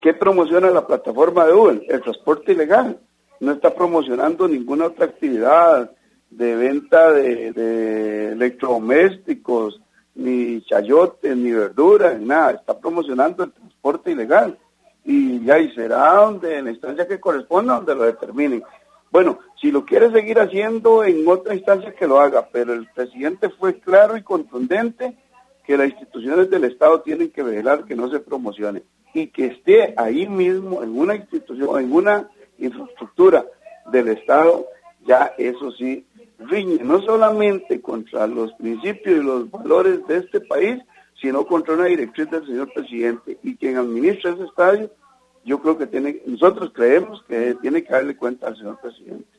¿Qué promociona la plataforma de Uber? El transporte ilegal. No está promocionando ninguna otra actividad de venta de electrodomésticos, ni chayotes, ni verduras, ni nada. Está promocionando el transporte ilegal. Y ya, y será donde, en la instancia que corresponda, donde lo determinen. Bueno, si lo quiere seguir haciendo en otra instancia, que lo haga, pero el presidente fue claro y contundente que las instituciones del Estado tienen que velar que no se promocione y que esté ahí mismo en una institución, en una infraestructura del Estado, ya eso sí riñe no solamente contra los principios y los valores de este país, sino contra una directriz del señor presidente, y quien administra ese estadio, yo creo que nosotros creemos que tiene que darle cuenta al señor presidente.